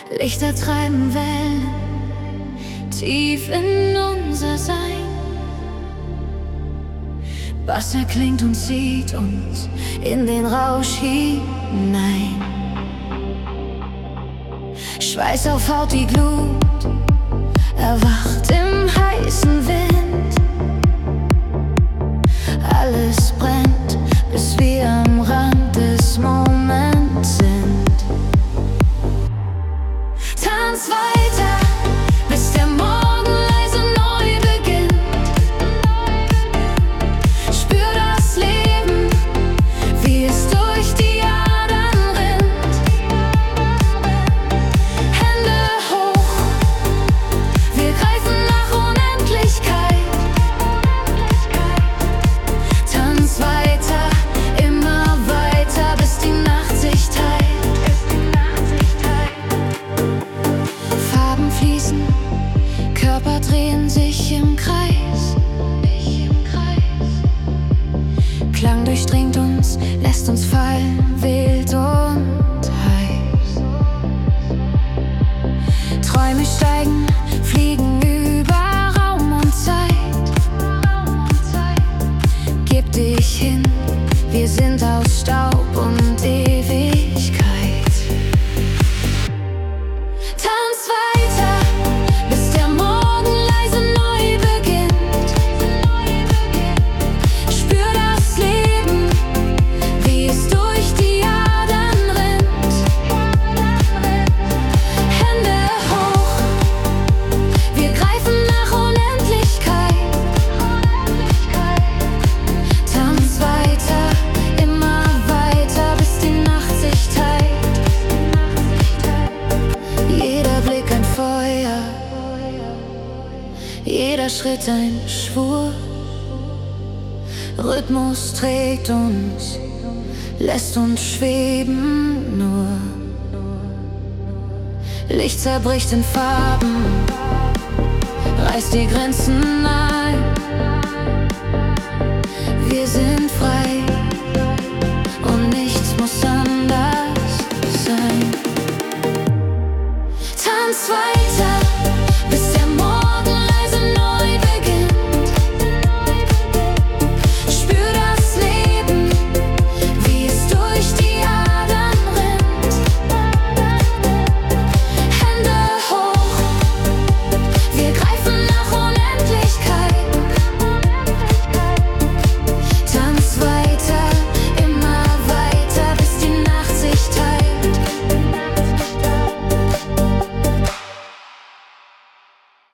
Lichter treiben Wellen tief in unser Sein. Bass erklingt und zieht uns in den Rausch hinein. Schweiß auf Haut, die Glut erwacht im heißen Wind. Alles brennt, bis wir am Rand des Moments sind. Tanz weiter, bis der Morgen leise neu beginnt. Spür das Leben, wie es durch die Adern rinnt. Hände hoch, wir greifen nach Unendlichkeit. Tanz weiter, immer weiter, bis die Nacht sich teilt. Farben fließen, Körper drehen sich im Kreis. Klang durchdringt uns, lässt uns fallen, wild und heiß. Träume steigen, fliegen über Raum und Zeit. Gib dich hin, wir sind aus Staub und Ewigkeit. Tanz weiter, bis der Morgen leise neu beginnt. Spür das Leben, wie es durch die Adern rinnt. Hände hoch, wir greifen nach Unendlichkeit. Tanz weiter, immer weiter, bis die Nacht sich teilt. Jeder Blick ein Feuer, jeder Schritt ein Schwur. Rhythmus trägt uns, lässt uns schweben nur. Licht zerbricht in Farben, reißt die Grenzen ein. Wir sind frei und nichts muss anders sein. Tanz weiter.